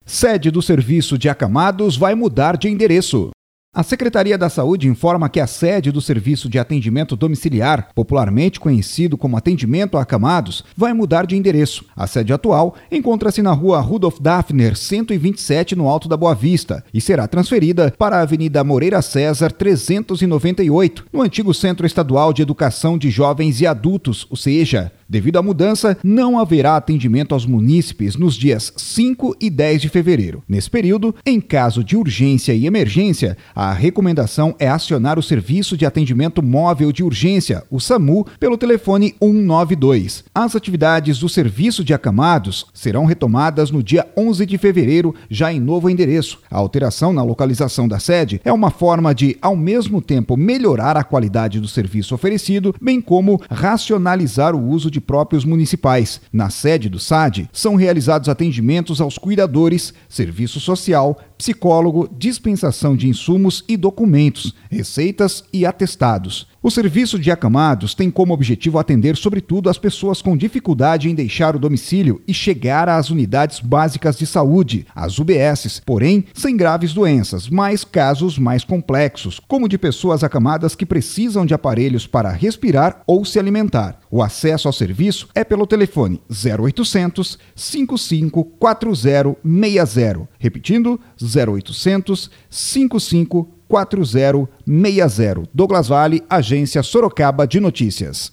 Sede do Serviço de Acamados vai mudar de endereço. A Secretaria da Saúde informa que a sede do Serviço de Atendimento Domiciliar, popularmente conhecido como Atendimento a Acamados, vai mudar de endereço. A sede atual encontra-se na rua Rudolf Daffner, 127, no Alto da Boa Vista, e será transferida para a Avenida Moreira César, 398, no antigo Centro Estadual de Educação de Jovens e Adultos, o CEJA. Devido à mudança, não haverá atendimento aos munícipes nos dias 5 e 10 de fevereiro. Nesse período, em caso de urgência e emergência, a recomendação é acionar o Serviço de Atendimento Móvel de Urgência, o SAMU, pelo telefone 192. As atividades do Serviço de Acamados serão retomadas no dia 11 de fevereiro, já em novo endereço. A alteração na localização da sede é uma forma de, ao mesmo tempo, melhorar a qualidade do serviço oferecido, bem como racionalizar o uso de próprios municipais. Na sede do SAD, são realizados atendimentos aos cuidadores, serviço social, psicólogo, dispensação de insumos e documentos, receitas e atestados. O Serviço de Acamados tem como objetivo atender, sobretudo, as pessoas com dificuldade em deixar o domicílio e chegar às unidades básicas de saúde, as UBSs, porém sem graves doenças, mas casos mais complexos, como de pessoas acamadas que precisam de aparelhos para respirar ou se alimentar. O acesso ao serviço é pelo telefone 0800 554060. Repetindo, 0800 554060. Douglas Vale, Agência Sorocaba de Notícias.